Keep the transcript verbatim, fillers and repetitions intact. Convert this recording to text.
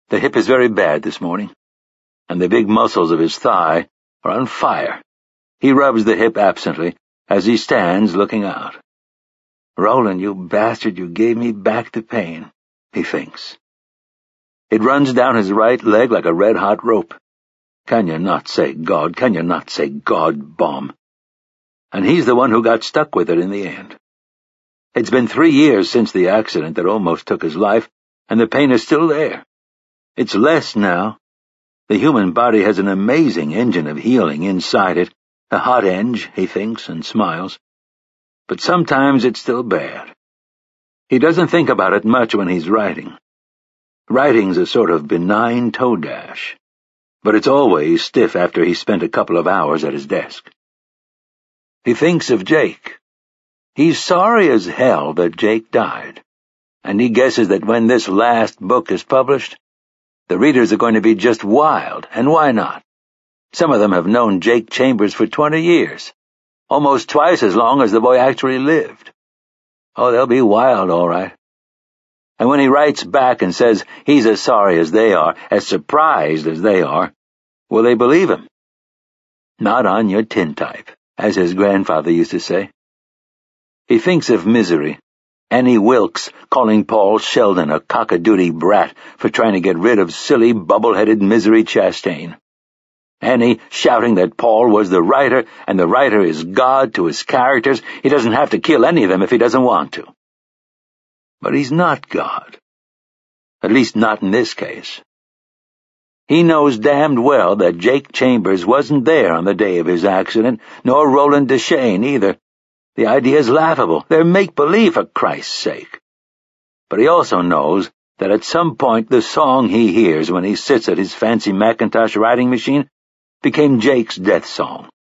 The hip is very bad this morning, and the big muscles of his thigh are on fire. He rubs the hip absently as he stands looking out. Roland, you bastard, you gave me back the pain, he thinks. It runs down his right leg like a red-hot rope. Can you not say God? Can you not say God, bomb? And he's the one who got stuck with it in the end. It's been three years since the accident that almost took his life, and the pain is still there. It's less now. The human body has an amazing engine of healing inside it, a hot eng, he thinks and smiles. But sometimes it's still bad. He doesn't think about it much when he's writing. Writing's a sort of benign toe dash, but it's always stiff after he's spent a couple of hours at his desk. He thinks of Jake. He's sorry as hell that Jake died, and he guesses that when this last book is published, the readers are going to be just wild, and why not? Some of them have known Jake Chambers for twenty years, almost twice as long as the boy actually lived. Oh, they'll be wild, all right. And when he writes back and says he's as sorry as they are, as surprised as they are, will they believe him? Not on your tintype, as his grandfather used to say. He thinks of Misery, Annie Wilkes calling Paul Sheldon a cock-a-doodle brat for trying to get rid of silly, bubble-headed Misery Chastain. Annie shouting that Paul was the writer, and the writer is God to his characters. He doesn't have to kill any of them if he doesn't want to. But he's not God. At least not in this case. He knows damned well that Jake Chambers wasn't there on the day of his accident, nor Roland Deschain either. The idea is laughable. They're make-believe, for Christ's sake. But he also knows that at some point the song he hears when he sits at his fancy Macintosh writing machine became Jake's death song.